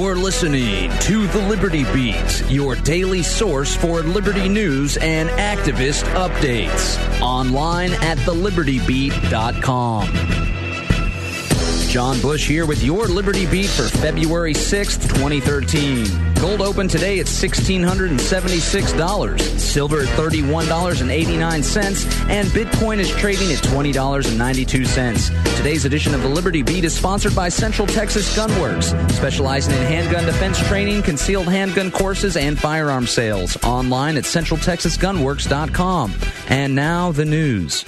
You're listening to The Liberty Beat, your daily source for liberty news and activist updates. Online at thelibertybeat.com. John Bush here with your Liberty Beat for February 6th, 2013. Gold opened today at $1,676, silver at $31.89, and Bitcoin is trading at $20.92. Today's edition of the Liberty Beat is sponsored by Central Texas Gunworks, specializing in handgun defense training, concealed handgun courses, and firearm sales. Online at centraltexasgunworks.com. And now the news.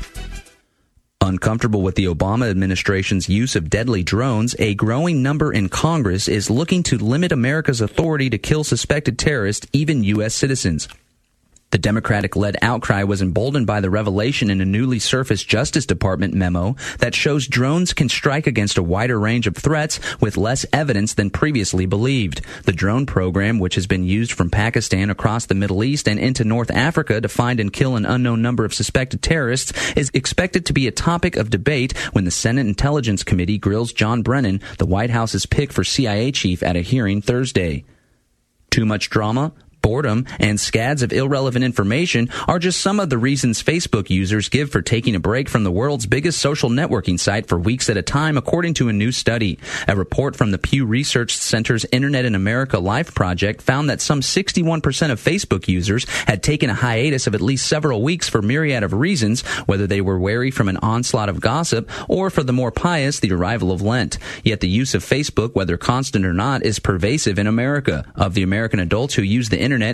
Uncomfortable with the Obama administration's use of deadly drones, a growing number in Congress is looking to limit America's authority to kill suspected terrorists, even U.S. citizens. The Democratic-led outcry was emboldened by the revelation in a newly surfaced Justice Department memo that shows drones can strike against a wider range of threats with less evidence than previously believed. The drone program, which has been used from Pakistan across the Middle East and into North Africa to find and kill an unknown number of suspected terrorists, is expected to be a topic of debate when the Senate Intelligence Committee grills John Brennan, the White House's pick for CIA chief, at a hearing Thursday. Too much drama? Boredom and scads of irrelevant information are just some of the reasons Facebook users give for taking a break from the world's biggest social networking site for weeks at a time, according to a new study. A report from the Pew Research Center's Internet in America Life project found that some 61% of Facebook users had taken a hiatus of at least several weeks for a myriad of reasons, whether they were wary from an onslaught of gossip or, for the more pious, the arrival of Lent. Yet the use of Facebook, whether constant or not, is pervasive in America. Of the American adults who use the Internet,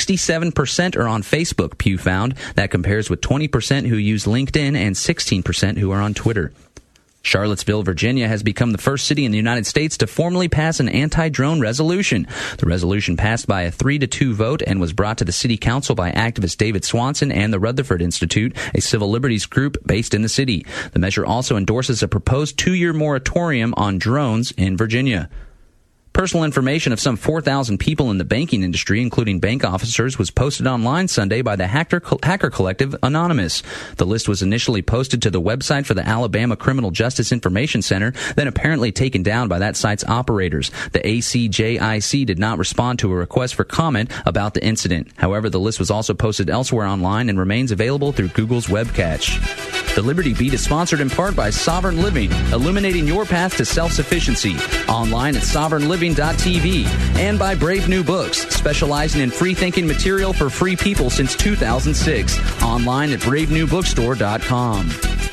67% are on Facebook, Pew found. That compares with 20% who use LinkedIn and 16% who are on Twitter. Charlottesville, Virginia has become the first city in the United States to formally pass an anti-drone resolution. The resolution passed by a 3-2 vote and was brought to the city council by activist David Swanson and the Rutherford Institute, a civil liberties group based in the city. The measure also endorses a proposed 2-year moratorium on drones in Virginia. Personal information of some 4,000 people in the banking industry, including bank officers, was posted online Sunday by the hacker collective Anonymous. The list was initially posted to the website for the Alabama Criminal Justice Information Center, then apparently taken down by that site's operators. The ACJIC did not respond to a request for comment about the incident. However, the list was also posted elsewhere online and remains available through Google's web cache. The Liberty Beat is sponsored in part by Sovereign Living, illuminating your path to self-sufficiency. Online at sovereignliving.tv, and by Brave New Books, specializing in free-thinking material for free people since 2006. Online at bravenewbookstore.com.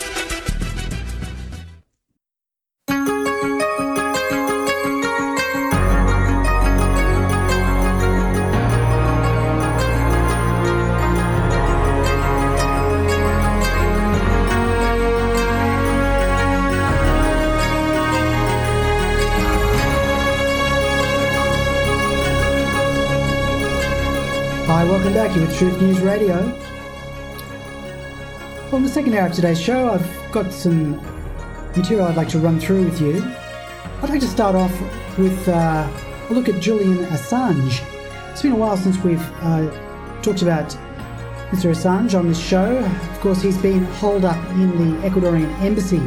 Hi, welcome back. You're with Truth News Radio. Well, in the second hour of today's show, I've got some material I'd like to run through with you. I'd like to start off with a look at Julian Assange. It's been a while since we've talked about Mr. Assange on this show. Of course, he's been holed up in the Ecuadorian embassy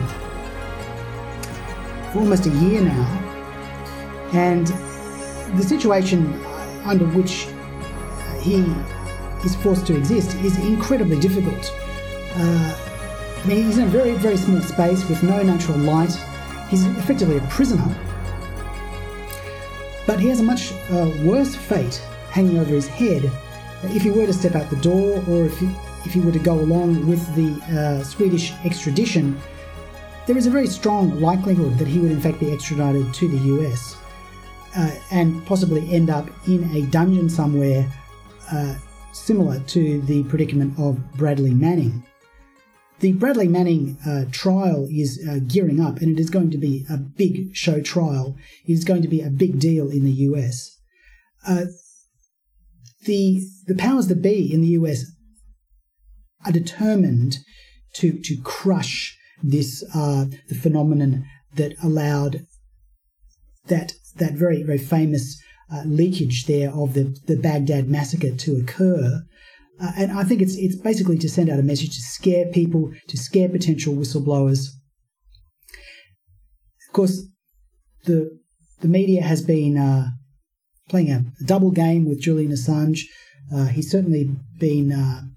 for almost a year now. And the situation under which he is forced to exist is incredibly difficult. He's in a very, very small space with no natural light. He's effectively a prisoner. But he has a much worse fate hanging over his head if he were to step out the door, or if he were to go along with the Swedish extradition. There is a very strong likelihood that he would in fact be extradited to the US and possibly end up in a dungeon somewhere similar to the predicament of Bradley Manning. The Bradley Manning trial is gearing up, and it is going to be a big show trial. It is going to be a big deal in the US. The powers that be in the US are determined to crush this the phenomenon that allowed that very, very famous leakage there of the Baghdad massacre to occur. And I think it's basically to send out a message to scare people, to scare potential whistleblowers. Of course, the the media has been playing a double game with Julian Assange. He's certainly been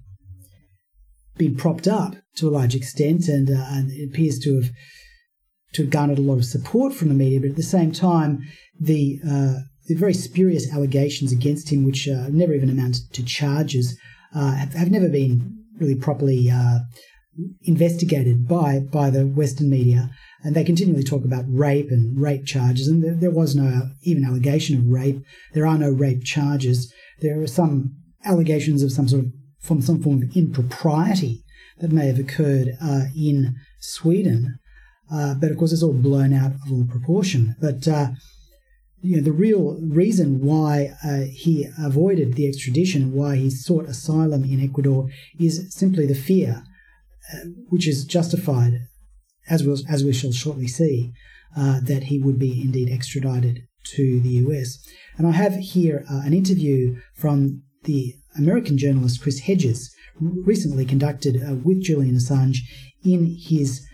propped up to a large extent, and it appears to have garnered a lot of support from the media. But at the same time, the very spurious allegations against him, which never even amounted to charges, have never been really properly investigated by the Western media. And they continually talk about rape and rape charges, and there was no even allegation of rape. There are no rape charges. There are some allegations of some form of impropriety that may have occurred in Sweden, but of course it's all blown out of all proportion. But the real reason why he avoided the extradition, why he sought asylum in Ecuador, is simply the fear, which is justified, as we shall shortly see, that he would be indeed extradited to the US. And I have here an interview from the American journalist Chris Hedges, recently conducted with Julian Assange in his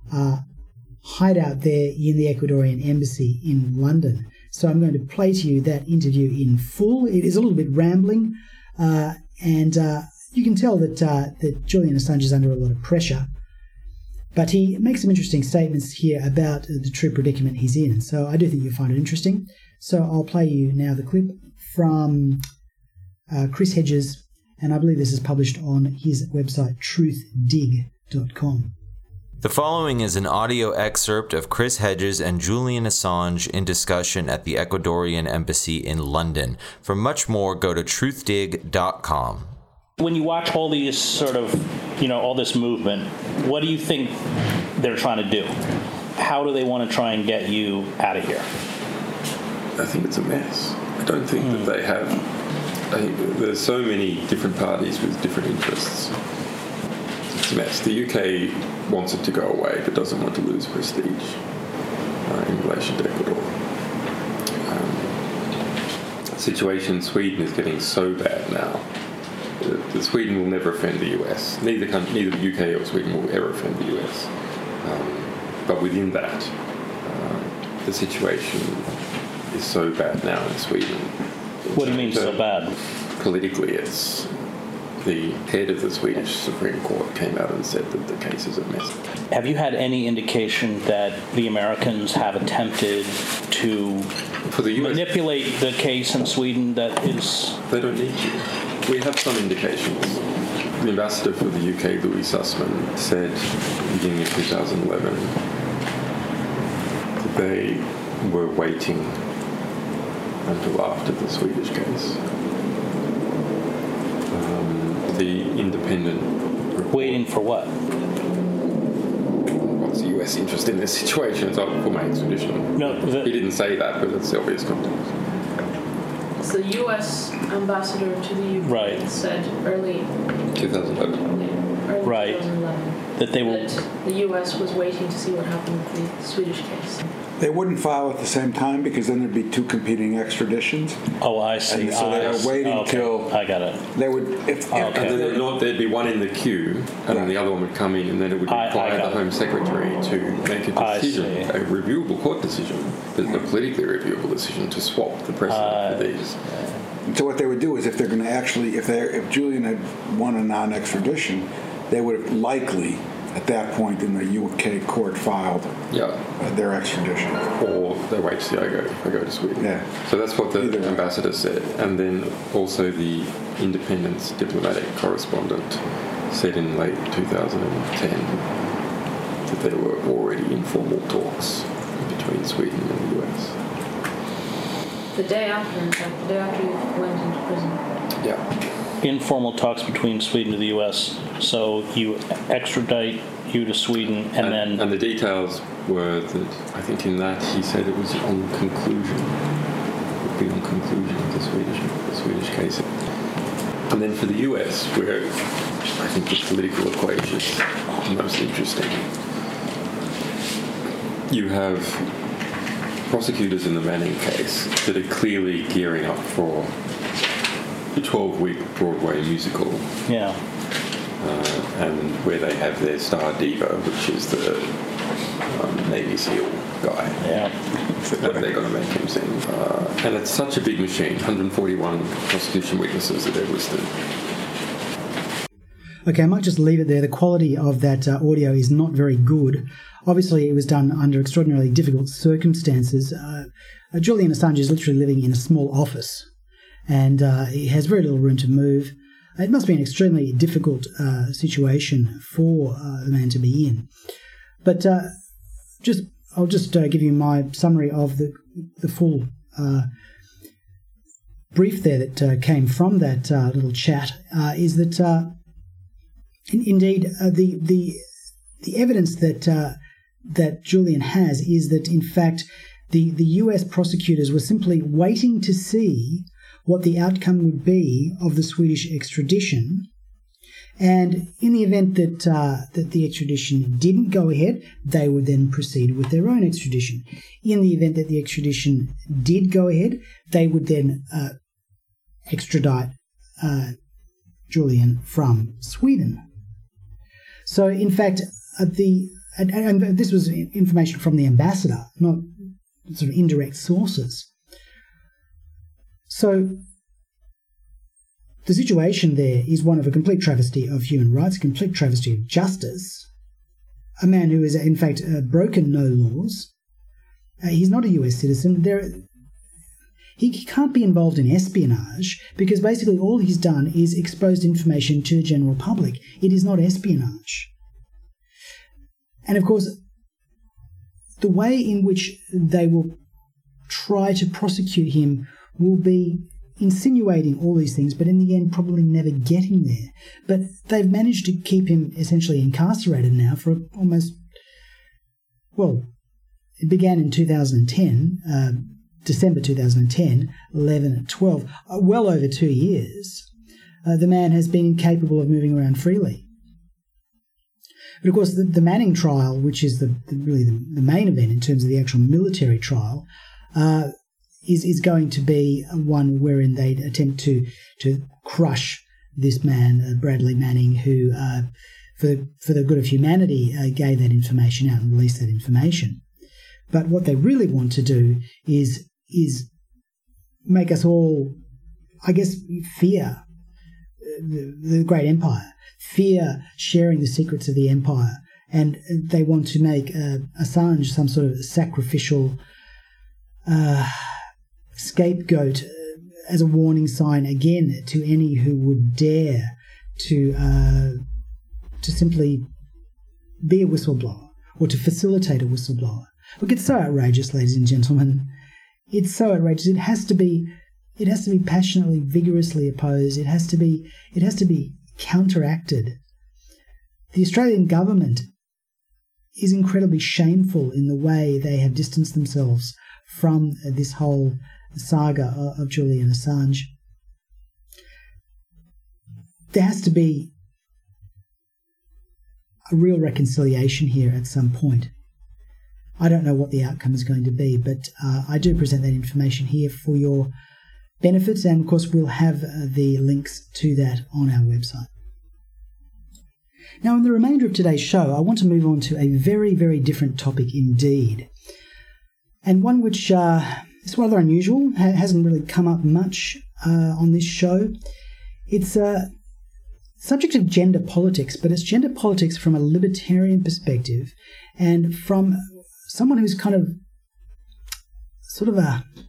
hideout there in the Ecuadorian embassy in London. So I'm going to play to you that interview in full. It is a little bit rambling, and you can tell that Julian Assange is under a lot of pressure. But he makes some interesting statements here about the true predicament he's in. So I do think you'll find it interesting. So I'll play you now the clip from Chris Hedges, and I believe this is published on his website, truthdig.com. The following is an audio excerpt of Chris Hedges and Julian Assange in discussion at the Ecuadorian Embassy in London. For much more, go to truthdig.com. When you watch all these sort of, all this movement, what do you think they're trying to do? How do they want to try and get you out of here? I think it's a mess. I don't think that they have... I think there's so many different parties with different interests. It's a mess. The UK wants it to go away, but doesn't want to lose prestige in relation to Ecuador. The situation in Sweden is getting so bad now that Sweden will never offend the US. Neither the UK or Sweden will ever offend the US. But within that, the situation is so bad now in Sweden. What do you mean so bad? Politically, it's the head of the Swedish Supreme Court came out and said that the case is a mess. Have you had any indication that the Americans have attempted to manipulate the case in Sweden that is... They don't need to. We have some indications. The ambassador for the UK, Louis Sussman, said beginning of 2011 that they were waiting until after the Swedish case. The independent report, waiting for what? What's the US interest in this situation? It's for my extradition. No, he didn't say that, but it's the obvious context. So the US ambassador to the UK said early 2011. Early 2011 that the US was waiting to see what happened with the Swedish case. They wouldn't file at the same time because then there'd be two competing extraditions. Oh, I see. And so they were waiting till I got it. They would, and then there'd be one in the queue, and then the other one would come in, and then it would require the Home Secretary to make a decision, a reviewable court decision, but a politically reviewable decision to swap the precedent for these. So what they would do is, if they're going to actually, if Julian had won a non-extradition, they would have likely, at that point in the UK court, filed their extradition. Or they wait to see if I go to Sweden. Yeah. So that's what the ambassador said. And then also the Independent's diplomatic correspondent said in late 2010 that there were already informal talks between Sweden and the US. The day after you went into prison. Yeah. Informal talks between Sweden and the U.S. So you extradite you to Sweden, and the details were that I think in that he said it was on conclusion. It would be on conclusion of the Swedish case. And then for the U.S., where I think the political equation is most interesting, you have prosecutors in the Manning case that are clearly gearing up for the 12-week Broadway musical. Yeah. And where they have their star diva, which is the Navy SEAL guy. Yeah. That they're going to make him seem. And it's such a big machine, 141 prosecution witnesses that they've listed. Okay, I might just leave it there. The quality of that audio is not very good. Obviously, it was done under extraordinarily difficult circumstances. Julian Assange is literally living in a small office, and he has very little room to move. It must be an extremely difficult situation for the man to be in. But I'll just give you my summary of the full brief there that came from that little chat. Is that indeed the evidence that Julian has is that in fact the US prosecutors were simply waiting to see what the outcome would be of the Swedish extradition. And in the event that the extradition didn't go ahead, they would then proceed with their own extradition. In the event that the extradition did go ahead, they would then extradite Julian from Sweden. So, in fact, and this was information from the ambassador, not sort of indirect sources. So, the situation there is one of a complete travesty of human rights, a complete travesty of justice. A man who has, in fact, broken no laws. He's not a US citizen. He can't be involved in espionage because basically all he's done is exposed information to the general public. It is not espionage. And of course, the way in which they will try to prosecute him will be insinuating all these things, but in the end probably never getting there. But they've managed to keep him essentially incarcerated now for almost, well, it began in 2010, December 2010, 11 and 12, well over 2 years. The man has been incapable of moving around freely. But of course, the Manning trial, which is really the main event in terms of the actual military trial, is going to be one wherein they attempt to crush this man, Bradley Manning, who, for the good of humanity, gave that information out and released that information. But what they really want to do is make us all, I guess, fear the great empire, fear sharing the secrets of the empire, and they want to make Assange some sort of sacrificial scapegoat as a warning sign again to any who would dare to simply be a whistleblower or to facilitate a whistleblower. Look, it's so outrageous, ladies and gentlemen. It's so outrageous. It has to be passionately, vigorously opposed. It has to be counteracted. The Australian government is incredibly shameful in the way they have distanced themselves from this whole saga of Julian Assange. There has to be a real reconciliation here at some point. I don't know what the outcome is going to be, but I do present that information here for your benefit, and of course we'll have the links to that on our website. Now, in the remainder of today's show, I want to move on to a very, very different topic indeed, and one which is rather unusual, hasn't really come up much on this show. It's a subject of gender politics, but it's gender politics from a libertarian perspective and from someone who's kind of sort of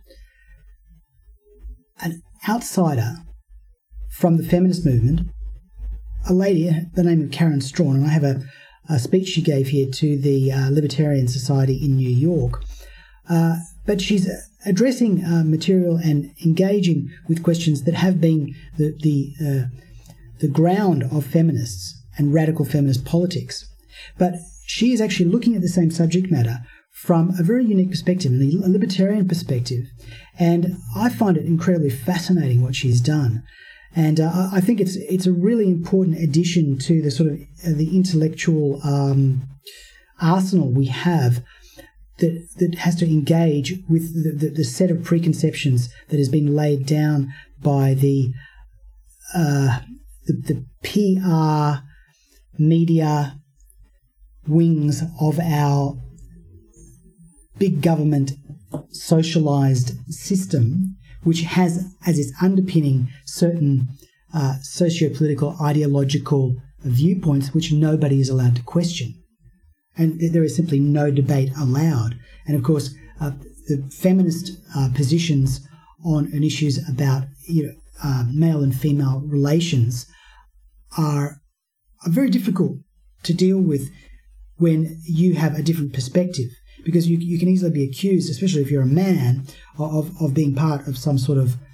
an outsider from the feminist movement, a lady, the name of Karen Strawn, and I have a speech she gave here to the Libertarian Society in New York. But she's addressing material and engaging with questions that have been the ground of feminists and radical feminist politics. But she is actually looking at the same subject matter from a very unique perspective, a libertarian perspective. And I find it incredibly fascinating what she's done. And I think it's a really important addition to the sort of the intellectual arsenal we have that has to engage with the set of preconceptions that has been laid down by the PR media wings of our big government socialized system which has as its underpinning certain socio-political, ideological viewpoints which nobody is allowed to question. And there is simply no debate allowed. And of course, the feminist positions on issues about male and female relations are very difficult to deal with when you have a different perspective, because you can easily be accused, especially if you're a man, of being part of some sort of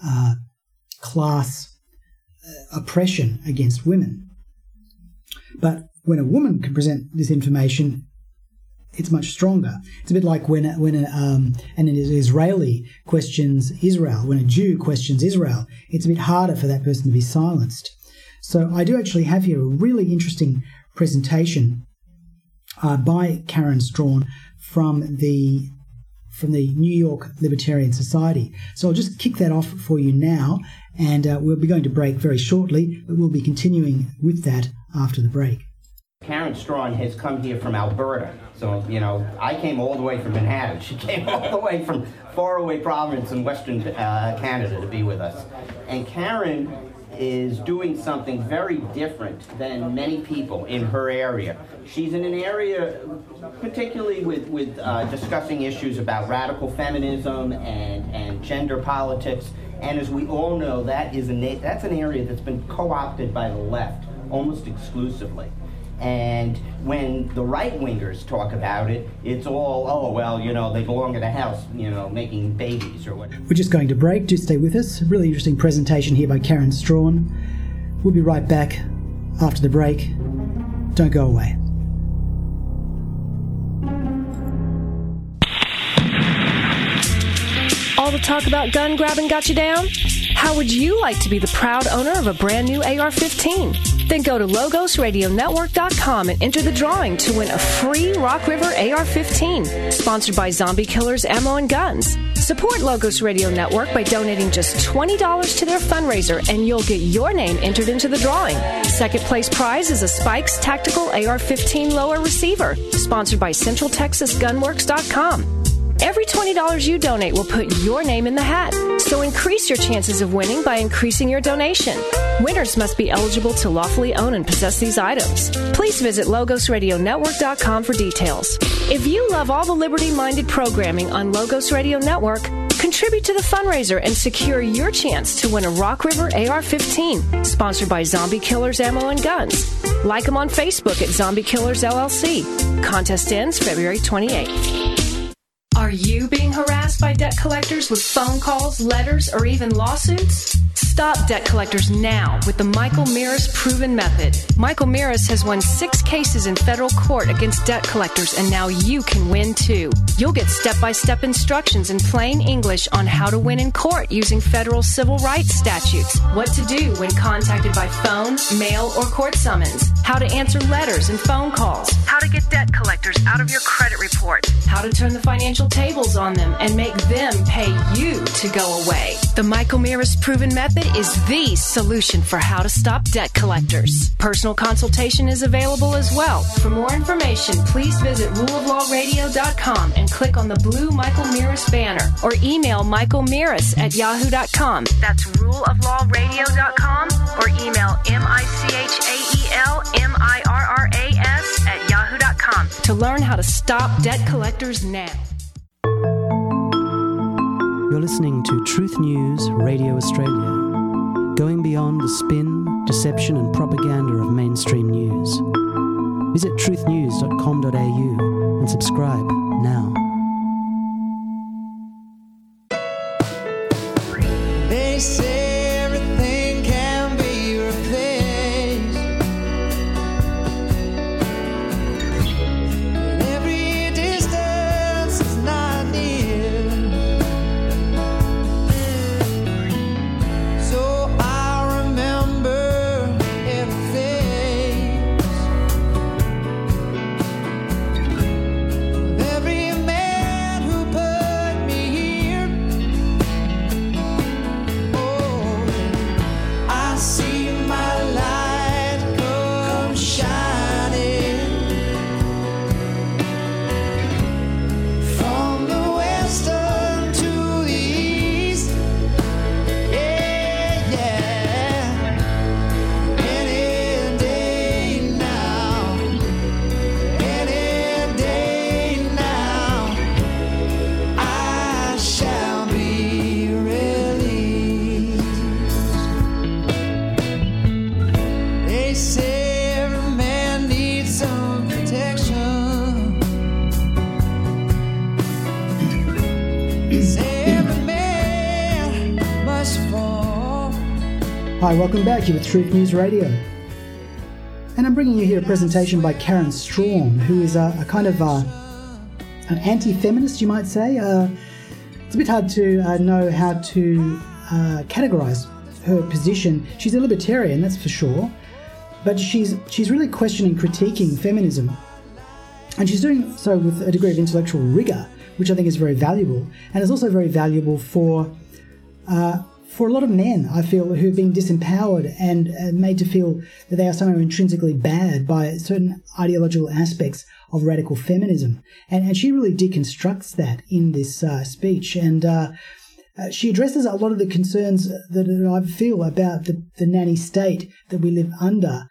class oppression against women. But when a woman can present this information, it's much stronger. It's a bit like when an Israeli questions Israel, when a Jew questions Israel, it's a bit harder for that person to be silenced. So I do actually have here a really interesting presentation by Karen Strawn from the New York Libertarian Society. So I'll just kick that off for you now, and we'll be going to break very shortly, but we'll be continuing with that after the break. Karen Strawn has come here from Alberta. So, I came all the way from Manhattan. She came all the way from faraway province in Western Canada to be with us. And Karen is doing something very different than many people in her area. She's in an area, particularly with discussing issues about radical feminism and gender politics. And as we all know, that's an area that's been co-opted by the left almost exclusively. And when the right-wingers talk about it, it's all, they belong in a house, making babies or whatever. We're just going to break. Do stay with us. A really interesting presentation here by Karen Strawn. We'll be right back after the break. Don't go away. All the talk about gun grabbing got you down? How would you like to be the proud owner of a brand new AR-15? Then go to LogosRadioNetwork.com and enter the drawing to win a free Rock River AR-15, sponsored by Zombie Killers Ammo and Guns. Support Logos Radio Network by donating just $20 to their fundraiser, and you'll get your name entered into the drawing. Second place prize is a Spikes Tactical AR-15 Lower Receiver, sponsored by CentralTexasGunworks.com. Every $20 you donate will put your name in the hat, so increase your chances of winning by increasing your donation. Winners must be eligible to lawfully own and possess these items. Please visit LogosRadioNetwork.com for details. If you love all the liberty-minded programming on Logos Radio Network, contribute to the fundraiser and secure your chance to win a Rock River AR-15, sponsored by Zombie Killers Ammo and Guns. Like them on Facebook at Zombie Killers LLC. Contest ends February 28th. Are you being harassed by debt collectors with phone calls, letters, or even lawsuits? Stop debt collectors now with the Michael Mirris Proven Method. Michael Mirris has won 6 cases in federal court against debt collectors, and now you can win too. You'll get step-by-step instructions in plain English on how to win in court using federal civil rights statutes, what to do when contacted by phone, mail, or court summons, how to answer letters and phone calls, how to get debt collectors out of your credit report, how to turn the financial tables on them and make them pay you to go away. The Michael Mirris Proven Method is the solution for how to stop debt collectors. Personal consultation is available as well. For more information, please visit ruleoflawradio.com and click on the blue Michael Mirris banner, or email michaelmirris@yahoo.com. That's ruleoflawradio.com, or email michaelmirras@yahoo.com to learn how to stop debt collectors now. You're listening to Truth News Radio Australia, going beyond the spin, deception and propaganda of mainstream news. Visit truthnews.com.au and subscribe now. They say everything can be replaced, and every distance is not near. So I remember every face of every man. every man must fall. Hi, welcome back. You're with Truth News Radio. And I'm bringing you here a presentation by Karen Strawn, who is a kind of an anti-feminist, you might say. It's a bit hard to know how to categorize her position. She's a libertarian, that's for sure, but she's really questioning, critiquing feminism. And she's doing so with a degree of intellectual rigor, which I think is very valuable. And is also very valuable for a lot of men, I feel, who've been disempowered and made to feel that they are somehow intrinsically bad by certain ideological aspects of radical feminism. And she really deconstructs that in this speech. And she addresses a lot of the concerns that I feel about the nanny state that we live under.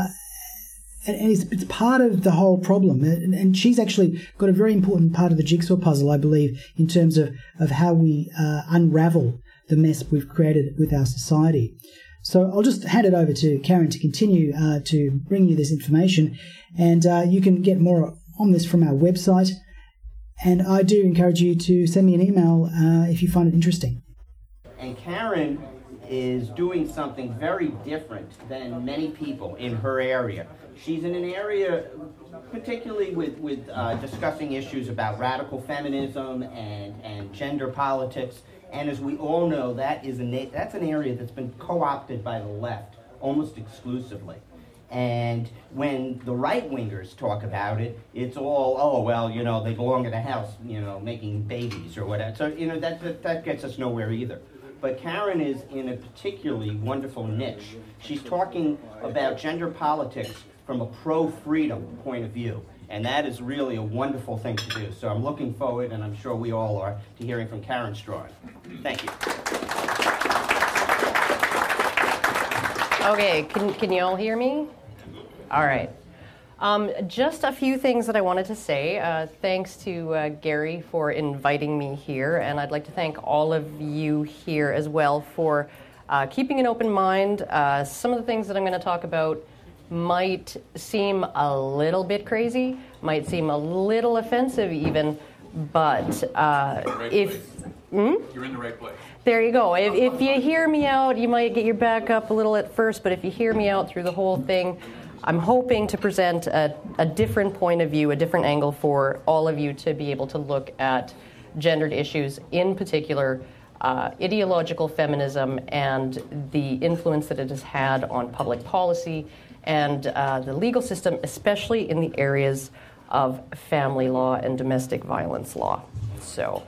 And it's part of the whole problem. And she's actually got a very important part of the jigsaw puzzle, I believe, in terms of how we unravel the mess we've created with our society. So I'll just hand it over to Karen to continue to bring you this information. And you can get more on this from our website. And I do encourage you to send me an email if you find it interesting. And Karen is doing something very different than many people in her area. She's in an area, particularly with discussing issues about radical feminism and gender politics. And as we all know, that's an area that's been co-opted by the left almost exclusively. And when the right-wingers talk about it, it's all, oh, well, you know, they belong in a house, you know, making babies or whatever. So, you know, that gets us nowhere either. But Karen is in a particularly wonderful niche. She's talking about gender politics from a pro-freedom point of view. And that is really a wonderful thing to do. So I'm looking forward, and I'm sure we all are, to hearing from Karen Strawn. Thank you. Okay, can you all hear me? All right. Just a few things that I wanted to say. Thanks to Gary for inviting me here, and I'd like to thank all of you here as well for keeping an open mind. Some of the things that I'm going to talk about might seem a little bit crazy, might seem a little offensive even, but if... You're in the right place. There you go. If you hear me out, you might get your back up a little at first, but if you hear me out through the whole thing, I'm hoping to present a different point of view, a different angle for all of you to be able to look at gendered issues, in particular ideological feminism and the influence that it has had on public policy and the legal system, especially in the areas of family law and domestic violence law. So,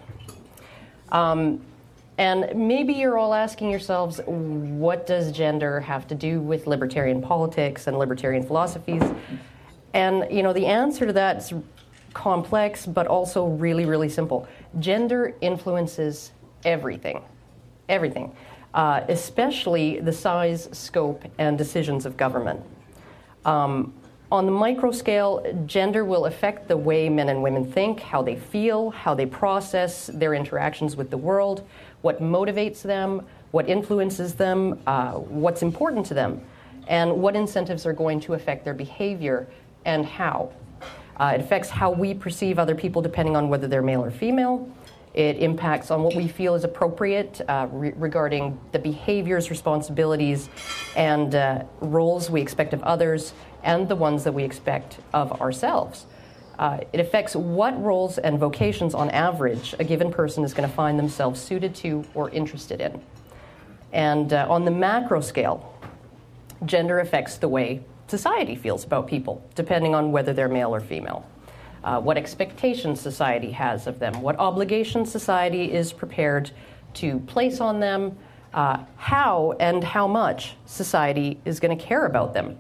and maybe you're all asking yourselves, what does gender have to do with libertarian politics and libertarian philosophies? And, you know, the answer to that is complex, but also really, really simple. Gender influences everything, everything, especially the size, scope, and decisions of government. On the micro scale, gender will affect the way men and women think, how they feel, how they process their interactions with the world, what motivates them, what influences them, what's important to them, and what incentives are going to affect their behavior and how. It affects how we perceive other people depending on whether they're male or female. It impacts on what we feel is appropriate regarding the behaviors, responsibilities, and roles we expect of others, and the ones that we expect of ourselves. It affects what roles and vocations, on average, a given person is going to find themselves suited to or interested in. And on the macro scale, gender affects the way society feels about people, depending on whether they're male or female. What expectations society has of them, what obligations society is prepared to place on them, how and how much society is going to care about them.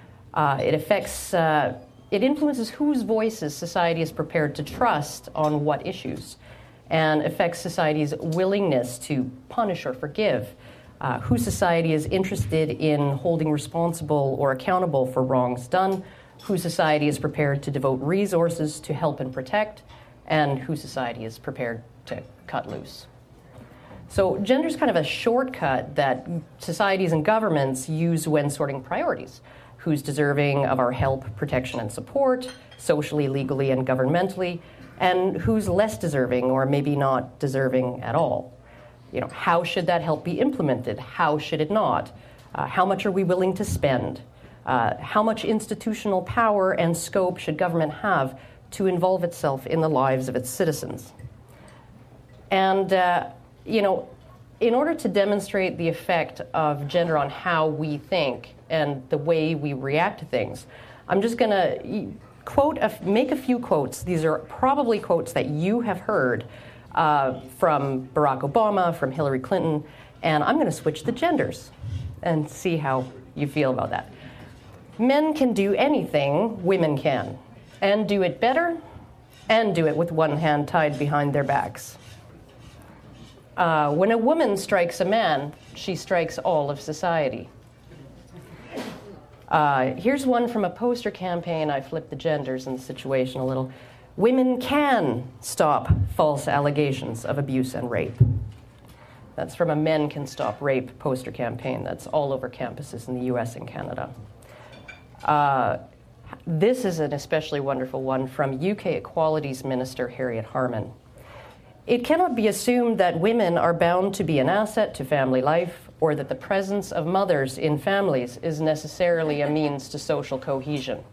It influences whose voices society is prepared to trust on what issues, and affects society's willingness to punish or forgive, who society is interested in holding responsible or accountable for wrongs done, who society is prepared to devote resources to help and protect, and who society is prepared to cut loose. So gender is kind of a shortcut that societies and governments use when sorting priorities. Who's deserving of our help, protection, and support, socially, legally, and governmentally, and who's less deserving or maybe not deserving at all. How should that help be implemented? How should it not? How much are we willing to spend? How much institutional power and scope should government have to involve itself in the lives of its citizens? And, in order to demonstrate the effect of gender on how we think and the way we react to things, I'm just going to make a few quotes. These are probably quotes that you have heard from Barack Obama, from Hillary Clinton, and I'm going to switch the genders and see how you feel about that. Men can do anything women can, and do it better, and do it with one hand tied behind their backs. When a woman strikes a man, she strikes all of society. Here's one from a poster campaign. I flipped the genders in the situation a little. Women can stop false allegations of abuse and rape. That's from a Men Can Stop Rape poster campaign that's all over campuses in the US and Canada. This is an especially wonderful one from UK Equalities Minister Harriet Harman. It cannot be assumed that women are bound to be an asset to family life, or that the presence of mothers in families is necessarily a means to social cohesion.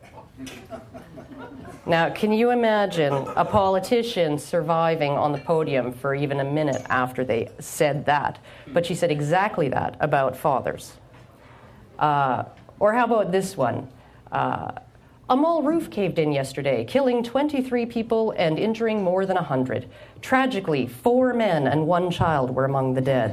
Now, can you imagine a politician surviving on the podium for even a minute after they said that? But she said exactly that about fathers. Or how about this one? A mall roof caved in yesterday, killing 23 people and injuring more than 100. Tragically, 4 men and 1 child were among the dead.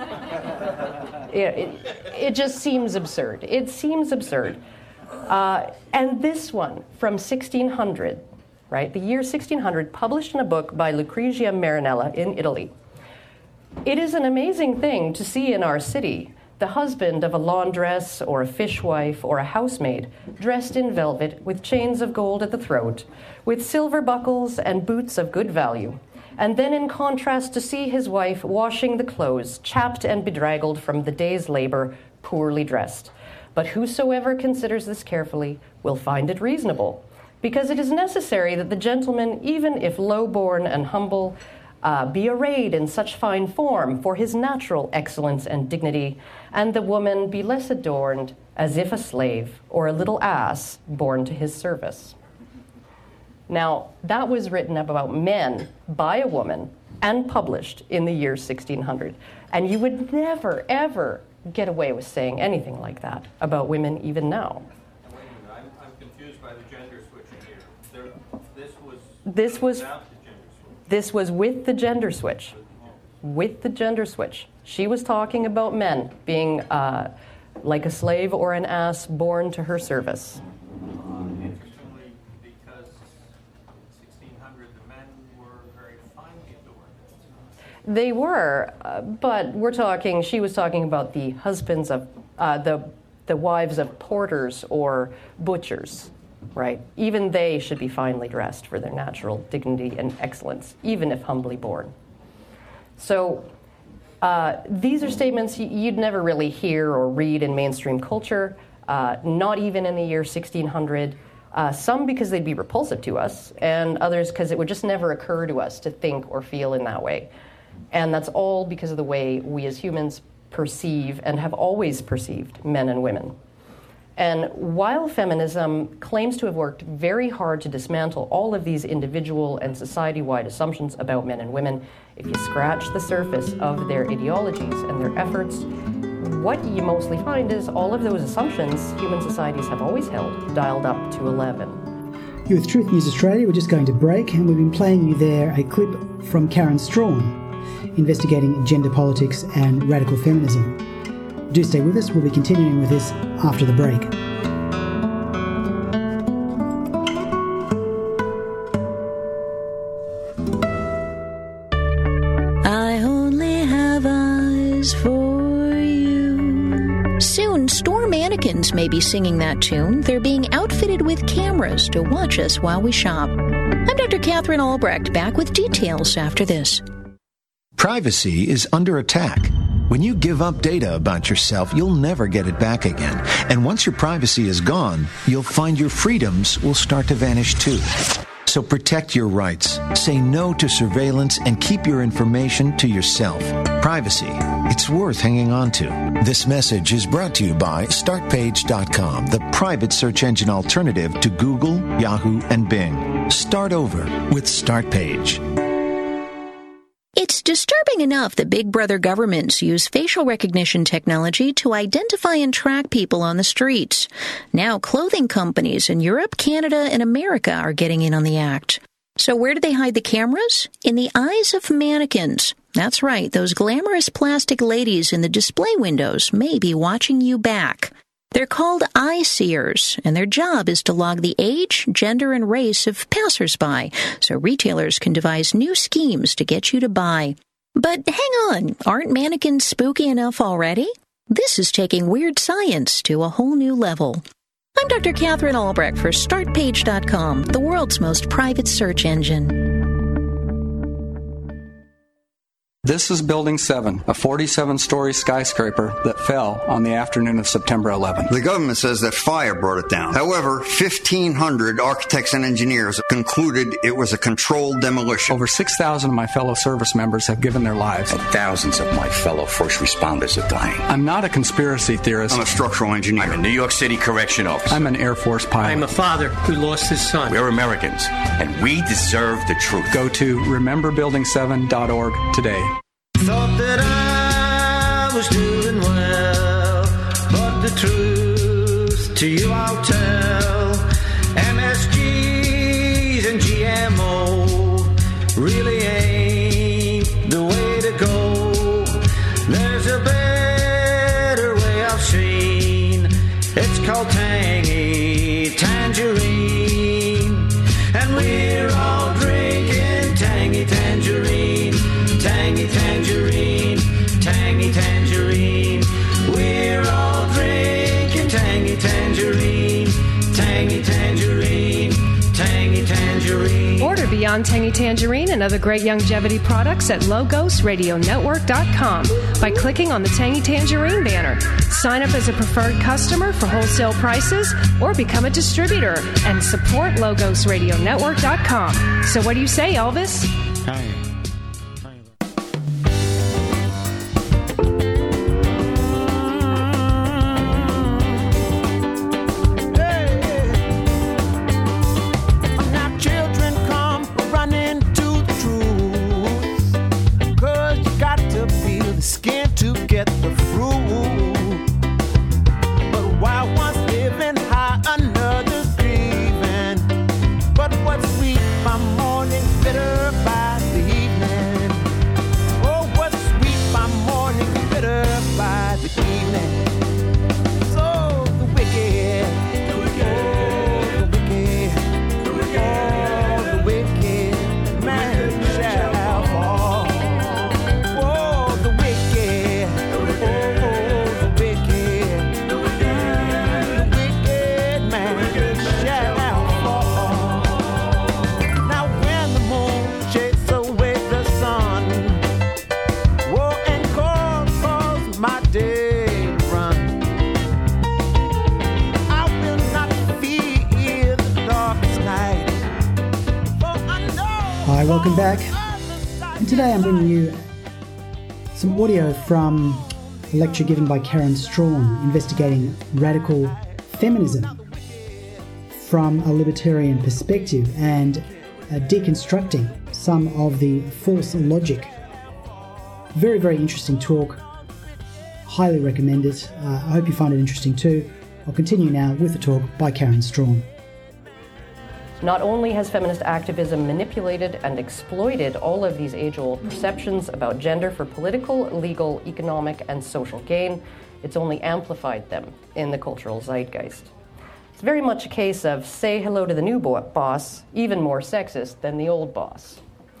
It just seems absurd. It seems absurd. And this one from 1600, right? The year 1600, published in a book by Lucrezia Marinella in Italy. It is an amazing thing to see in our city the husband of a laundress or a fishwife or a housemaid dressed in velvet with chains of gold at the throat, with silver buckles and boots of good value, and then in contrast to see his wife washing the clothes, chapped and bedraggled from the day's labor, poorly dressed. But whosoever considers this carefully will find it reasonable, because it is necessary that the gentleman, even if low-born and humble, be arrayed in such fine form for his natural excellence and dignity, and the woman be less adorned as if a slave or a little ass born to his service. Now, that was written about men by a woman and published in the year 1600. And you would never, ever get away with saying anything like that about women even now. Wait a minute, I'm confused by the gender switching here. This was with the gender switch. With the gender switch. She was talking about men being like a slave or an ass born to her service. Interestingly, because in 1600 the men were very finely adorned. They were, but she was talking about the husbands of, the wives of porters or butchers, right? Even they should be finely dressed for their natural dignity and excellence, even if humbly born. So these are statements you'd never really hear or read in mainstream culture, not even in the year 1600, some because they'd be repulsive to us, and others because it would just never occur to us to think or feel in that way. And that's all because of the way we as humans perceive and have always perceived men and women. And while feminism claims to have worked very hard to dismantle all of these individual and society-wide assumptions about men and women, if you scratch the surface of their ideologies and their efforts, what you mostly find is all of those assumptions human societies have always held, dialed up to 11. You're with Truth News Australia. We're just going to break, and we've been playing you there a clip from Karen Strawn, investigating gender politics and radical feminism. Do stay with us. We'll be continuing with this after the break. I only have eyes for you. Soon, store mannequins may be singing that tune. They're being outfitted with cameras to watch us while we shop. I'm Dr. Catherine Albrecht, back with details after this. Privacy is under attack. When you give up data about yourself, you'll never get it back again. And once your privacy is gone, you'll find your freedoms will start to vanish too. So protect your rights, say no to surveillance, and keep your information to yourself. Privacy, it's worth hanging on to. This message is brought to you by StartPage.com, the private search engine alternative to Google, Yahoo, and Bing. Start over with StartPage. It's disturbing enough that big brother governments use facial recognition technology to identify and track people on the streets. Now clothing companies in Europe, Canada, and America are getting in on the act. So where do they hide the cameras? In the eyes of mannequins. That's right, those glamorous plastic ladies in the display windows may be watching you back. They're called eye seers, and their job is to log the age, gender, and race of passersby, so retailers can devise new schemes to get you to buy. But hang on, aren't mannequins spooky enough already? This is taking weird science to a whole new level. I'm Dr. Catherine Albrecht for StartPage.com, the world's most private search engine. This is Building 7, a 47-story skyscraper that fell on the afternoon of September 11th. The government says that fire brought it down. However, 1,500 architects and engineers concluded it was a controlled demolition. Over 6,000 of my fellow service members have given their lives. And thousands of my fellow first responders are dying. I'm not a conspiracy theorist. I'm a structural engineer. I'm a New York City correction officer. I'm an Air Force pilot. I'm a father who lost his son. We're Americans, and we deserve the truth. Go to rememberbuilding7.org today. Thought that I was doing well, but the truth to you I'll tell. MSGs and GMO really ain't the way to go. There's a better way I've seen. It's called tangy tangerine, and we're all drinking tangy tangerine. Tangy tangerine, tangy tangerine. We're all drinking tangy tangerine, tangy tangerine, tangy tangerine. Order Beyond Tangy Tangerine and other great longevity products at LogosRadioNetwork.com by clicking on the Tangy Tangerine banner. Sign up as a preferred customer for wholesale prices or become a distributor and support LogosRadioNetwork.com. So what do you say, Elvis? Hi. Hi, welcome back. And today I'm bringing you some audio from a lecture given by Karen Strawn investigating radical feminism from a libertarian perspective and deconstructing some of the false logic. Very, very interesting talk. Highly recommend it. I hope you find it interesting too. I'll continue now with the talk by Karen Strawn. Not only has feminist activism manipulated and exploited all of these age-old perceptions about gender for political, legal, economic, and social gain, it's only amplified them in the cultural zeitgeist. It's very much a case of say hello to the new boss, even more sexist than the old boss.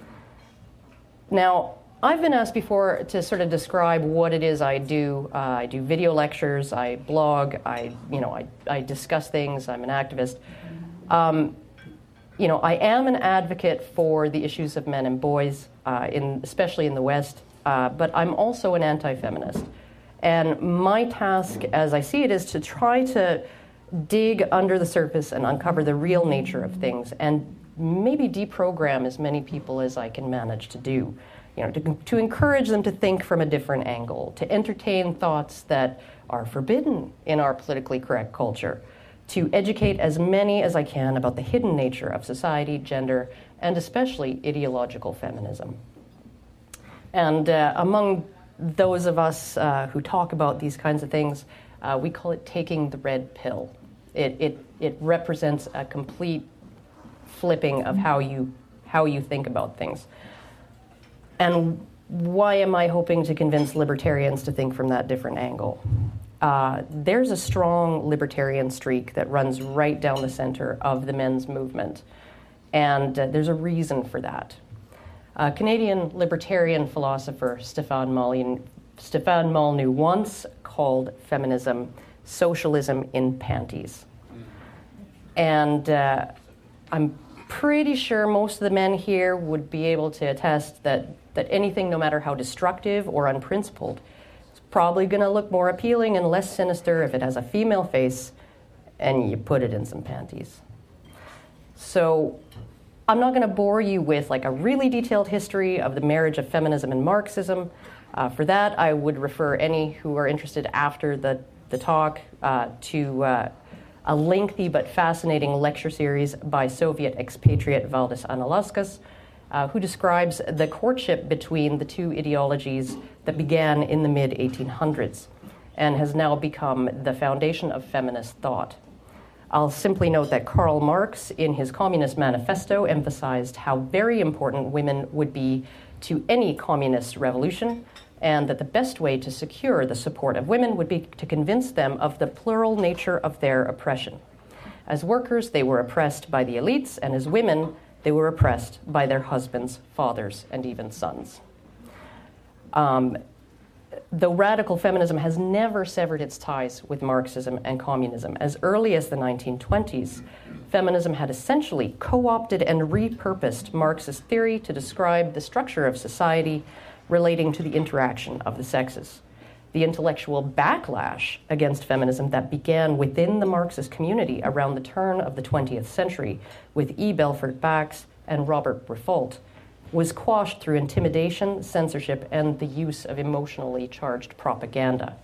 Now, I've been asked before to sort of describe what it is I do. I do video lectures, I blog, I discuss things, I'm an activist. I am an advocate for the issues of men and boys, especially in the West, but I'm also an anti-feminist. And my task, as I see it, is to try to dig under the surface and uncover the real nature of things and maybe deprogram as many people as I can manage to do. To encourage them to think from a different angle, to entertain thoughts that are forbidden in our politically correct culture, to educate as many as I can about the hidden nature of society, gender, and especially ideological feminism. And among those of us who talk about these kinds of things, we call it taking the red pill. It represents a complete flipping of how you think about things. And why am I hoping to convince libertarians to think from that different angle? There's a strong libertarian streak that runs right down the center of the men's movement, and there's a reason for that. Canadian libertarian philosopher Stefan Molyneux once called feminism socialism in panties. And I'm pretty sure most of the men here would be able to attest that anything, no matter how destructive or unprincipled, is probably going to look more appealing and less sinister if it has a female face and you put it in some panties. So I'm not going to bore you with like a really detailed history of the marriage of feminism and Marxism. For that, I would refer any who are interested after the talk to a lengthy but fascinating lecture series by Soviet expatriate Valdis Analauskas, who describes the courtship between the two ideologies that began in the mid-1800s and has now become the foundation of feminist thought. I'll simply note that Karl Marx, in his Communist Manifesto, emphasized how very important women would be to any communist revolution, and that the best way to secure the support of women would be to convince them of the plural nature of their oppression. As workers, they were oppressed by the elites, and as women, they were oppressed by their husbands, fathers, and even sons. Though radical feminism has never severed its ties with Marxism and communism, as early as the 1920s, feminism had essentially co-opted and repurposed Marxist theory to describe the structure of society relating to the interaction of the sexes. The intellectual backlash against feminism that began within the Marxist community around the turn of the 20th century with E. Belfort Bax and Robert Briffault was quashed through intimidation, censorship, and the use of emotionally charged propaganda.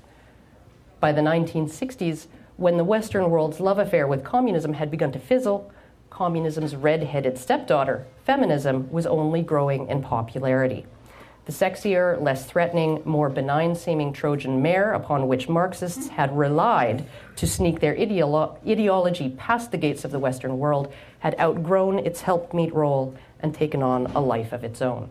By the 1960s, when the Western world's love affair with communism had begun to fizzle, communism's red-headed stepdaughter, feminism, was only growing in popularity. The sexier, less threatening, more benign-seeming Trojan mare upon which Marxists had relied to sneak their ideology past the gates of the Western world had outgrown its helpmeet role and taken on a life of its own.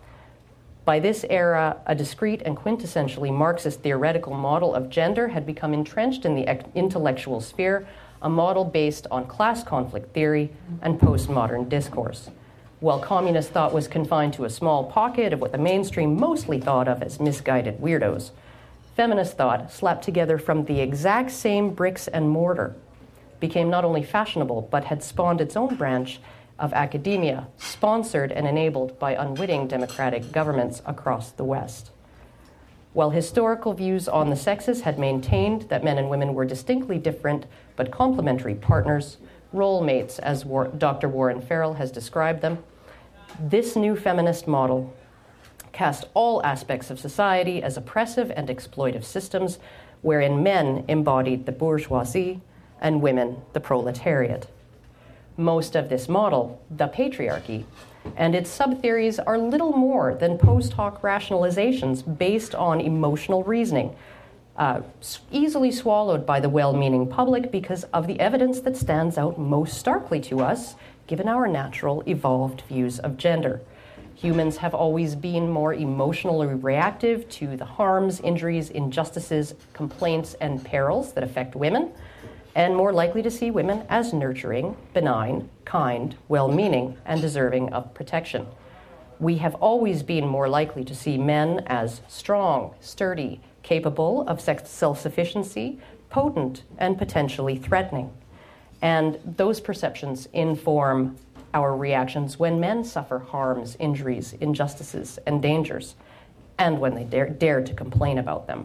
By this era, a discrete and quintessentially Marxist theoretical model of gender had become entrenched in the intellectual sphere, a model based on class conflict theory and postmodern discourse. While communist thought was confined to a small pocket of what the mainstream mostly thought of as misguided weirdos, feminist thought, slapped together from the exact same bricks and mortar, became not only fashionable, but had spawned its own branch of academia, sponsored and enabled by unwitting democratic governments across the West. While historical views on the sexes had maintained that men and women were distinctly different but complementary partners, role mates, as Dr. Warren Farrell has described them, this new feminist model cast all aspects of society as oppressive and exploitive systems wherein men embodied the bourgeoisie and women the proletariat. Most of this model, the patriarchy, and its sub-theories are little more than post hoc rationalizations based on emotional reasoning, easily swallowed by the well-meaning public because of the evidence that stands out most starkly to us, given our natural, evolved views of gender. Humans have always been more emotionally reactive to the harms, injuries, injustices, complaints, and perils that affect women, and more likely to see women as nurturing, benign, kind, well-meaning, and deserving of protection. We have always been more likely to see men as strong, sturdy, capable of self-sufficiency, potent, and potentially threatening. And those perceptions inform our reactions when men suffer harms, injuries, injustices, and dangers, and when they dare to complain about them.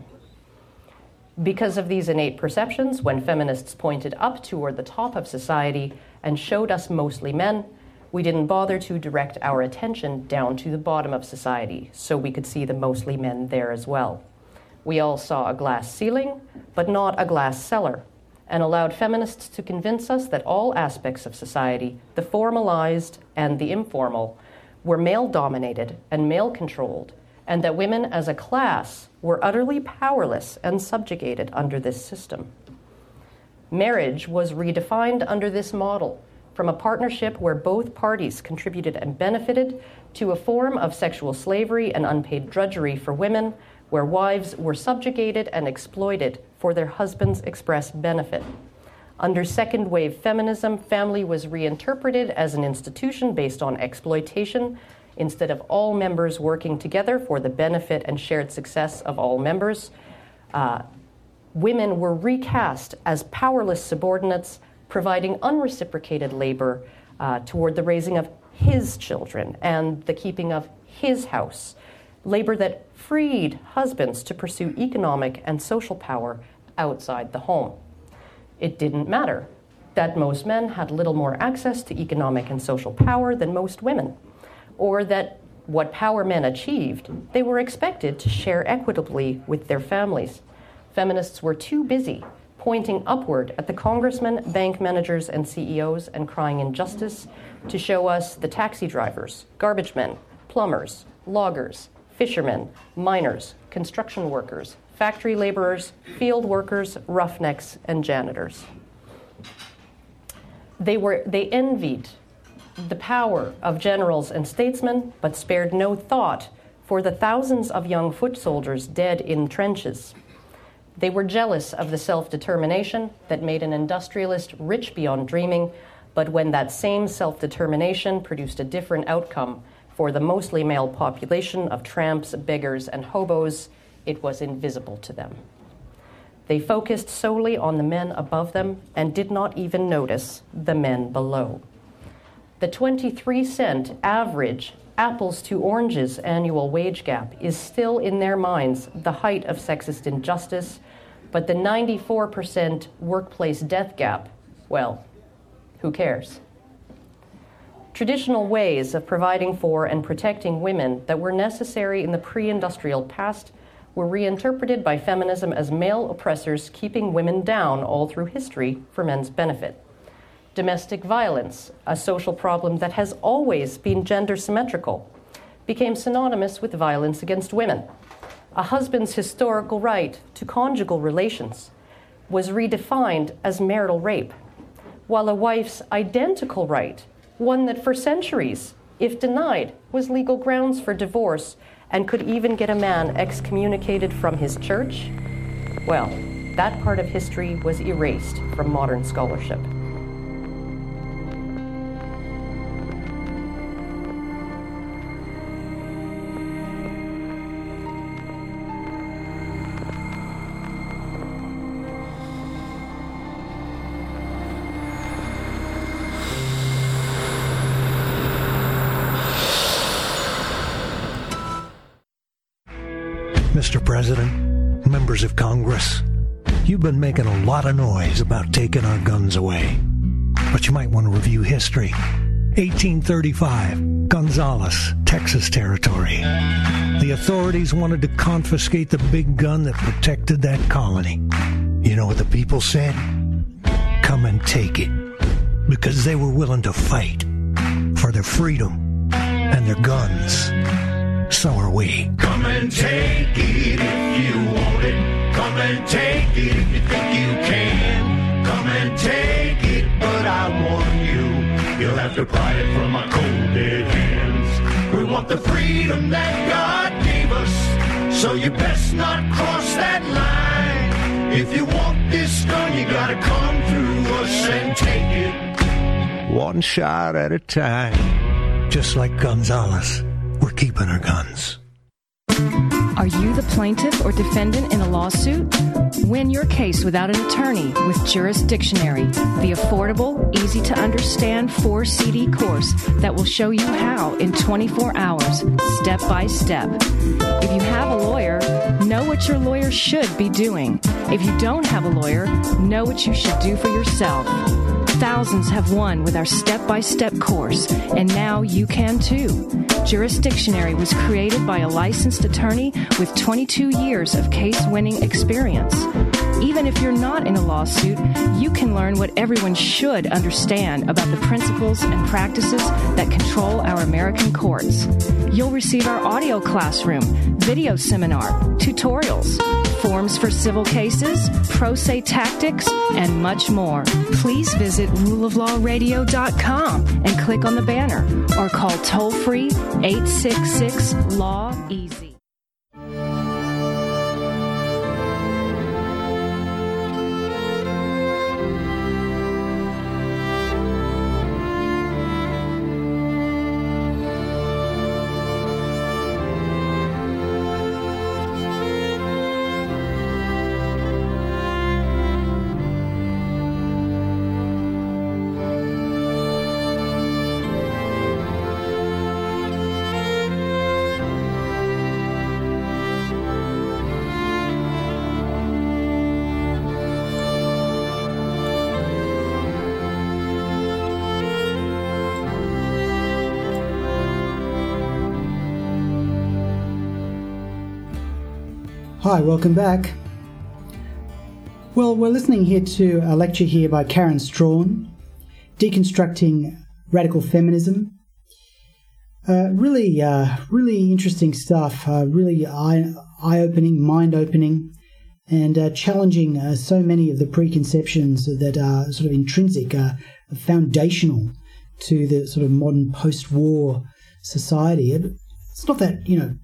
Because of these innate perceptions, when feminists pointed up toward the top of society and showed us mostly men, We didn't bother to direct our attention down to the bottom of society so we could see the mostly men there as well. We all saw a glass ceiling, but not a glass cellar, and allowed feminists to convince us that all aspects of society, the formalized and the informal, were male-dominated and male-controlled, and that women as a class were utterly powerless and subjugated under this system. Marriage was redefined under this model, from a partnership where both parties contributed and benefited to a form of sexual slavery and unpaid drudgery for women, where wives were subjugated and exploited for their husbands' express benefit. Under second-wave feminism, family was reinterpreted as an institution based on exploitation instead of all members working together for the benefit and shared success of all members. Women were recast as powerless subordinates, providing unreciprocated labor toward the raising of his children and the keeping of his house, labor that freed husbands to pursue economic and social power outside the home. It didn't matter that most men had little more access to economic and social power than most women, or that what power men achieved, they were expected to share equitably with their families. Feminists were too busy pointing upward at the congressmen, bank managers, and CEOs and crying injustice to show us the taxi drivers, garbage men, plumbers, loggers, fishermen, miners, construction workers, factory laborers, field workers, roughnecks, and janitors. They envied the power of generals and statesmen, but spared no thought for the thousands of young foot soldiers dead in trenches. They were jealous of the self-determination that made an industrialist rich beyond dreaming, but when that same self-determination produced a different outcome for the mostly male population of tramps, beggars, and hobos, it was invisible to them. They focused solely on the men above them and did not even notice the men below. The 23-cent average apples to oranges annual wage gap is still in their minds the height of sexist injustice, but the 94% workplace death gap, well, who cares? Traditional ways of providing for and protecting women that were necessary in the pre-industrial past were reinterpreted by feminism as male oppressors keeping women down all through history for men's benefit. Domestic violence, a social problem that has always been gender symmetrical, became synonymous with violence against women. A husband's historical right to conjugal relations was redefined as marital rape, while a wife's identical right, one that for centuries, if denied, was legal grounds for divorce and could even get a man excommunicated from his church, well, that part of history was erased from modern scholarship. Mr. President, members of Congress, you've been making a lot of noise about taking our guns away. But you might want to review history. 1835, Gonzales, Texas Territory. The authorities wanted to confiscate the big gun that protected that colony. You know what the people said? Come and take it. Because they were willing to fight for their freedom and their guns. So are we. Come and take it if you want it. Come and take it if you think you can. Come and take it, but I warn you, you'll have to pry it from my cold dead hands. We want the freedom that God gave us, so you best not cross that line. If you want this gun, you gotta come through us and take it. One shot at a time. Just like Gonzales. We're keeping our guns. Are you the plaintiff or defendant in a lawsuit? Win your case without an attorney with Jurisdictionary, the affordable, easy-to-understand 4-CD course that will show you how in 24 hours, step by step. If you have a lawyer, know what your lawyer should be doing. If you don't have a lawyer, know what you should do for yourself. Thousands have won with our step-by-step course, and now you can too. Jurisdictionary was created by a licensed attorney with 22 years of case-winning experience. Even if you're not in a lawsuit, you can learn what everyone should understand about the principles and practices that control our American courts. You'll receive our audio classroom, video seminar, tutorials, forms for civil cases, pro se tactics, and much more. Please visit ruleoflawradio.com and click on the banner or call toll-free 866-LAW-EASY. Hi, welcome back. Well, we're listening here to a lecture here by Karen Strawn, Deconstructing Radical Feminism. Really interesting stuff, really eye-opening, mind-opening, and challenging so many of the preconceptions that are sort of intrinsic, foundational to the sort of modern post-war society. It's not that,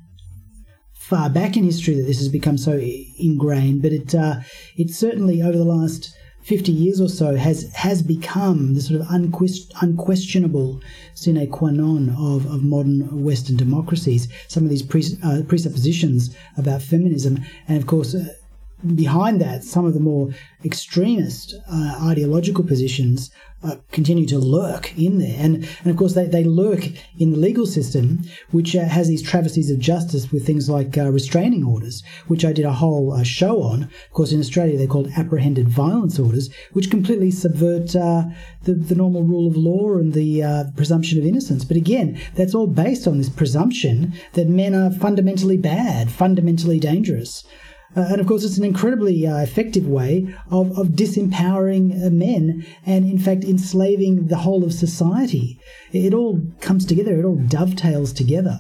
far back in history that this has become so ingrained, but it certainly over the last 50 years or so has become the sort of unquestionable sine qua non of modern Western democracies. Some of these presuppositions about feminism, and of course behind that, some of the more extremist ideological positions continue to lurk in there. And of course, they lurk in the legal system, which has these travesties of justice with things like restraining orders, which I did a whole show on. Of course, in Australia, they're called apprehended violence orders, which completely subvert the normal rule of law and the presumption of innocence. But again, that's all based on this presumption that men are fundamentally bad, fundamentally dangerous. And of course, it's an incredibly effective way of disempowering men and, in fact, enslaving the whole of society. It all comes together, it all dovetails together.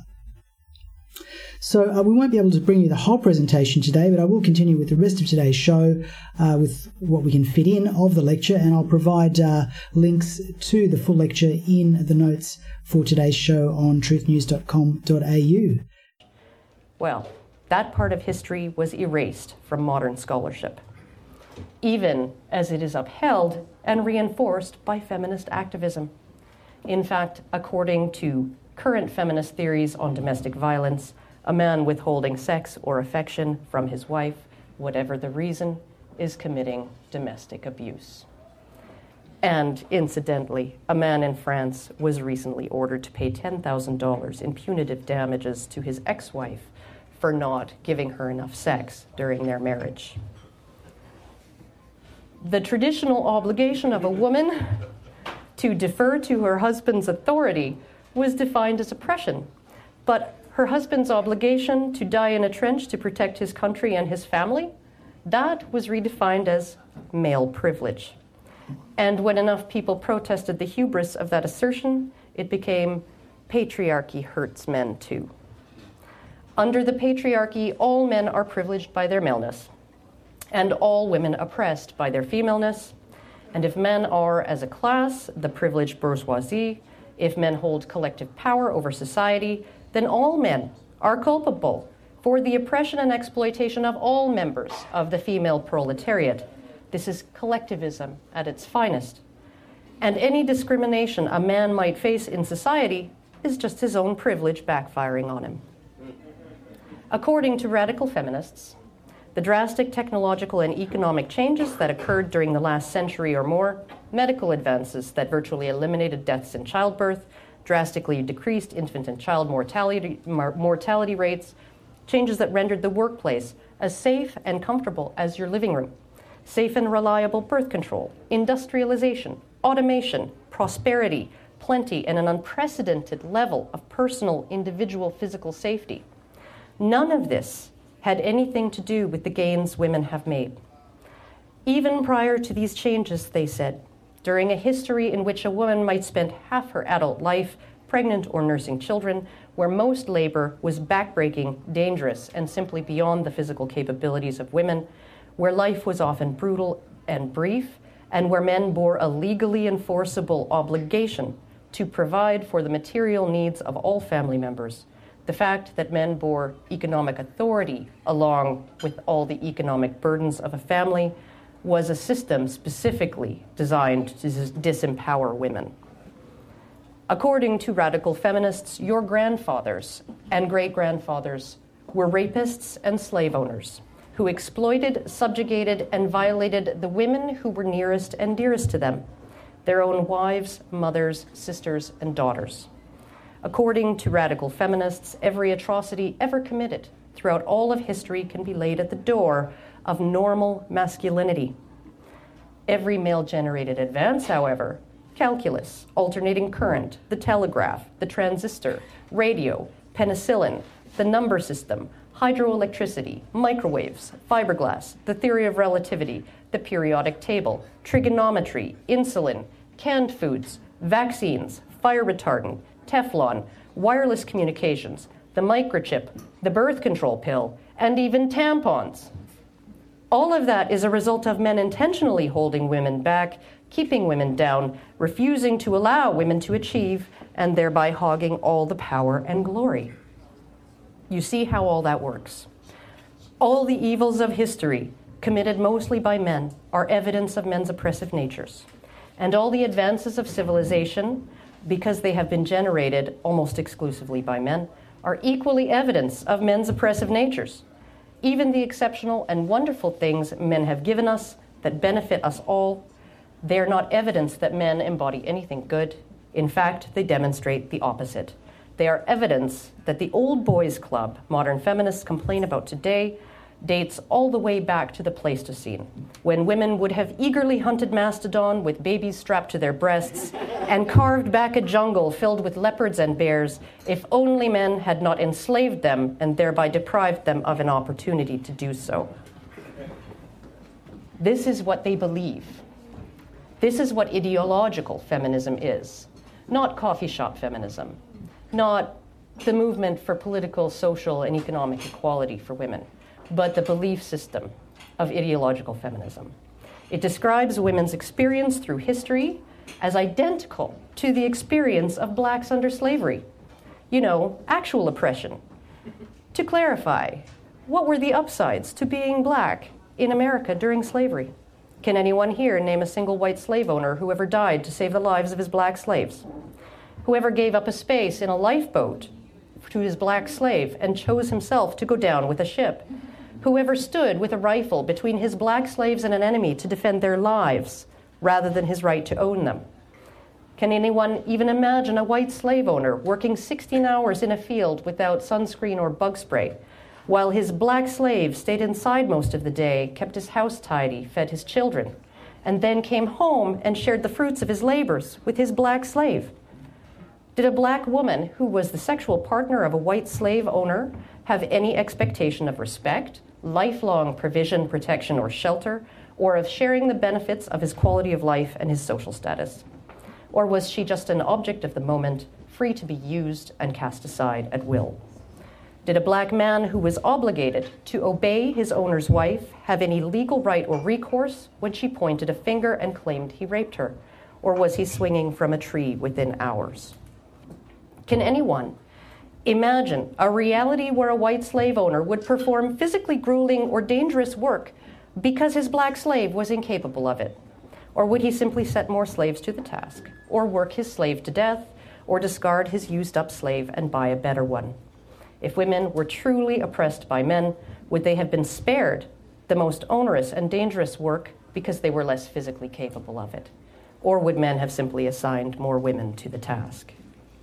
So we won't be able to bring you the whole presentation today, but I will continue with the rest of today's show with what we can fit in of the lecture, and I'll provide links to the full lecture in the notes for today's show on truthnews.com.au. Well, that part of history was erased from modern scholarship, even as it is upheld and reinforced by feminist activism. In fact, according to current feminist theories on domestic violence, a man withholding sex or affection from his wife, whatever the reason, is committing domestic abuse. And incidentally, a man in France was recently ordered to pay $10,000 in punitive damages to his ex-wife for not giving her enough sex during their marriage. The traditional obligation of a woman to defer to her husband's authority was defined as oppression, but her husband's obligation to die in a trench to protect his country and his family, that was redefined as male privilege. And when enough people protested the hubris of that assertion, it became patriarchy hurts men too. Under the patriarchy, all men are privileged by their maleness, and all women oppressed by their femaleness. And if men are, as a class, the privileged bourgeoisie, if men hold collective power over society, then all men are culpable for the oppression and exploitation of all members of the female proletariat. This is collectivism at its finest. And any discrimination a man might face in society is just his own privilege backfiring on him. According to radical feminists, the drastic technological and economic changes that occurred during the last century or more, medical advances that virtually eliminated deaths in childbirth, drastically decreased infant and child mortality rates, changes that rendered the workplace as safe and comfortable as your living room, safe and reliable birth control, industrialization, automation, prosperity, plenty, and an unprecedented level of personal, individual physical safety. None of this had anything to do with the gains women have made. Even prior to these changes, they said, during a history in which a woman might spend half her adult life pregnant or nursing children, where most labor was backbreaking, dangerous, and simply beyond the physical capabilities of women, where life was often brutal and brief, and where men bore a legally enforceable obligation to provide for the material needs of all family members, the fact that men bore economic authority along with all the economic burdens of a family was a system specifically designed to disempower women. According to radical feminists, your grandfathers and great-grandfathers were rapists and slave owners who exploited, subjugated, and violated the women who were nearest and dearest to them, their own wives, mothers, sisters, and daughters. According to radical feminists, every atrocity ever committed throughout all of history can be laid at the door of normal masculinity. Every male-generated advance, however, calculus, alternating current, the telegraph, the transistor, radio, penicillin, the number system, hydroelectricity, microwaves, fiberglass, the theory of relativity, the periodic table, trigonometry, insulin, canned foods, vaccines, fire retardant, Teflon, wireless communications, the microchip, the birth control pill, and even tampons. All of that is a result of men intentionally holding women back, keeping women down, refusing to allow women to achieve, and thereby hogging all the power and glory. You see how all that works. All the evils of history, committed mostly by men, are evidence of men's oppressive natures. And all the advances of civilization, because they have been generated almost exclusively by men, are equally evidence of men's oppressive natures. Even the exceptional and wonderful things men have given us that benefit us all, they are not evidence that men embody anything good. In fact, they demonstrate the opposite. They are evidence that the old boys club modern feminists complain about today dates all the way back to the Pleistocene, when women would have eagerly hunted mastodon with babies strapped to their breasts and carved back a jungle filled with leopards and bears if only men had not enslaved them and thereby deprived them of an opportunity to do so. This is what they believe. This is what ideological feminism is, not coffee shop feminism, not the movement for political, social, and economic equality for women, but the belief system of ideological feminism. It describes women's experience through history as identical to the experience of blacks under slavery. You know, actual oppression. To clarify, what were the upsides to being black in America during slavery? Can anyone here name a single white slave owner who ever died to save the lives of his black slaves? Whoever gave up a space in a lifeboat to his black slave and chose himself to go down with a ship? Whoever stood with a rifle between his black slaves and an enemy to defend their lives rather than his right to own them? Can anyone even imagine a white slave owner working 16 hours in a field without sunscreen or bug spray, while his black slave stayed inside most of the day, kept his house tidy, fed his children, and then came home and shared the fruits of his labors with his black slave? Did a black woman who was the sexual partner of a white slave owner have any expectation of respect, lifelong provision, protection, or shelter, or of sharing the benefits of his quality of life and his social status? Or was she just an object of the moment, free to be used and cast aside at will? Did a black man who was obligated to obey his owner's wife have any legal right or recourse when she pointed a finger and claimed he raped her? Or was he swinging from a tree within hours? Can anyone imagine a reality where a white slave owner would perform physically grueling or dangerous work because his black slave was incapable of it? Or would he simply set more slaves to the task, or work his slave to death, or discard his used-up slave and buy a better one? If women were truly oppressed by men, would they have been spared the most onerous and dangerous work because they were less physically capable of it? Or would men have simply assigned more women to the task?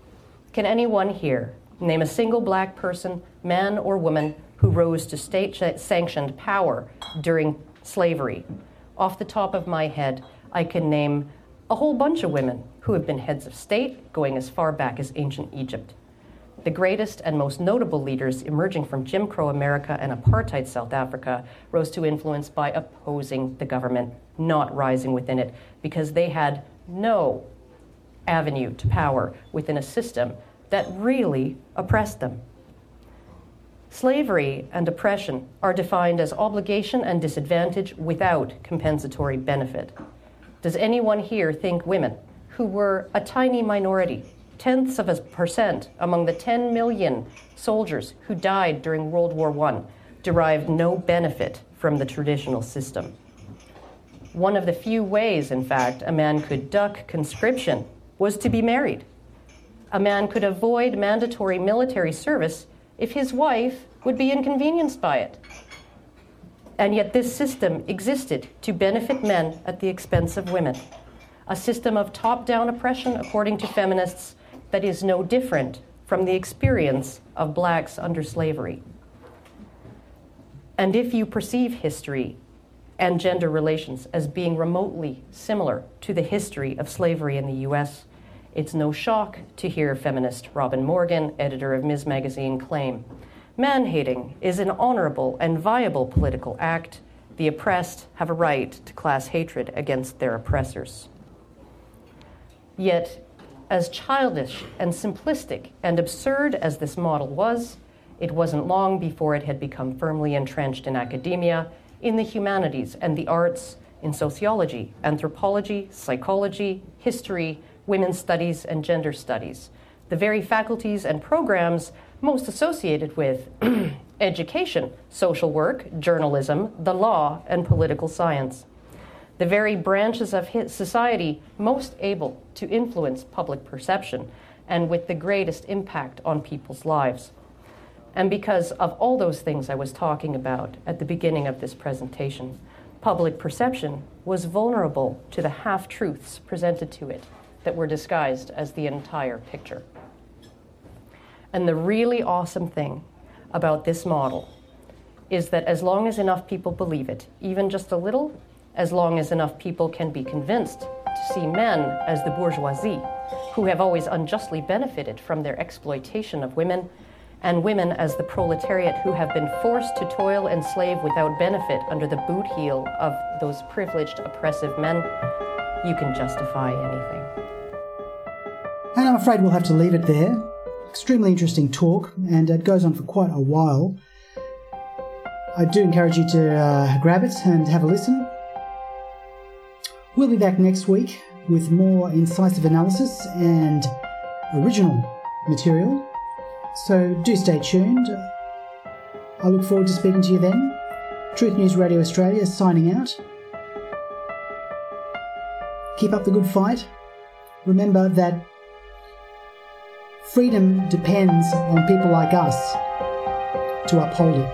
Can anyone here name a single black person, man or woman, who rose to state-sanctioned power during slavery? Off the top of my head, I can name a whole bunch of women who have been heads of state going as far back as ancient Egypt. The greatest and most notable leaders emerging from Jim Crow America and apartheid South Africa rose to influence by opposing the government, not rising within it, because they had no avenue to power within a system that really oppressed them. Slavery and oppression are defined as obligation and disadvantage without compensatory benefit. Does anyone here think women, who were a tiny minority, 0.1% among the 10 million soldiers who died during World War I, derived no benefit from the traditional system? One of the few ways, in fact, a man could duck conscription was to be married. A man could avoid mandatory military service if his wife would be inconvenienced by it. And yet this system existed to benefit men at the expense of women. A system of top-down oppression, according to feminists, that is no different from the experience of blacks under slavery. And if you perceive history and gender relations as being remotely similar to the history of slavery in the US, it's no shock to hear feminist Robin Morgan, editor of Ms. Magazine, claim, "Man-hating is an honorable and viable political act. The oppressed have a right to class hatred against their oppressors." Yet, as childish and simplistic and absurd as this model was, it wasn't long before it had become firmly entrenched in academia, in the humanities and the arts, in sociology, anthropology, psychology, history, women's studies, and gender studies, the very faculties and programs most associated with education, social work, journalism, the law, and political science, the very branches of society most able to influence public perception and with the greatest impact on people's lives. And because of all those things I was talking about at the beginning of this presentation, public perception was vulnerable to the half-truths presented to it that were disguised as the entire picture. And the really awesome thing about this model is that as long as enough people believe it, even just a little, as long as enough people can be convinced to see men as the bourgeoisie, who have always unjustly benefited from their exploitation of women, and women as the proletariat who have been forced to toil and slave without benefit under the boot heel of those privileged, oppressive men, you can justify anything. And I'm afraid we'll have to leave it there. Extremely interesting talk, and it goes on for quite a while. I do encourage you to grab it and have a listen. We'll be back next week with more incisive analysis and original material, so do stay tuned. I look forward to speaking to you then. Truth News Radio Australia signing out. Keep up the good fight. Remember that freedom depends on people like us to uphold it.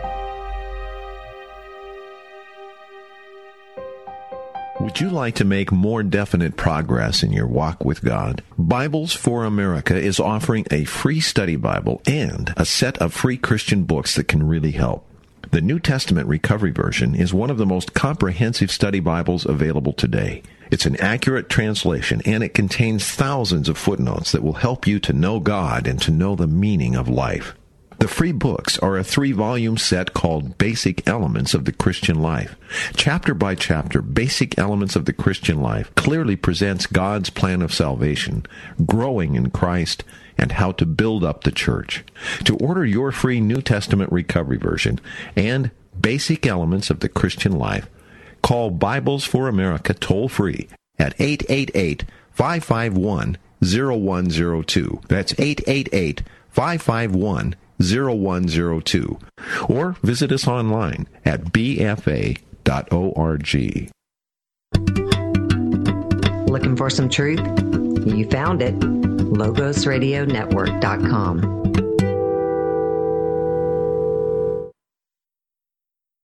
Would you like to make more definite progress in your walk with God? Bibles for America is offering a free study Bible and a set of free Christian books that can really help. The New Testament Recovery Version is one of the most comprehensive study Bibles available today. It's an accurate translation, and it contains thousands of footnotes that will help you to know God and to know the meaning of life. The free books are a 3-volume set called Basic Elements of the Christian Life. Chapter by chapter, Basic Elements of the Christian Life clearly presents God's plan of salvation, growing in Christ, and how to build up the church. To order your free New Testament Recovery Version and Basic Elements of the Christian Life, call Bibles for America toll-free at 888-551-0102. That's 888-551-0102. Or visit us online at bfa.org. Looking for some truth? You found it. LogosRadioNetwork.com.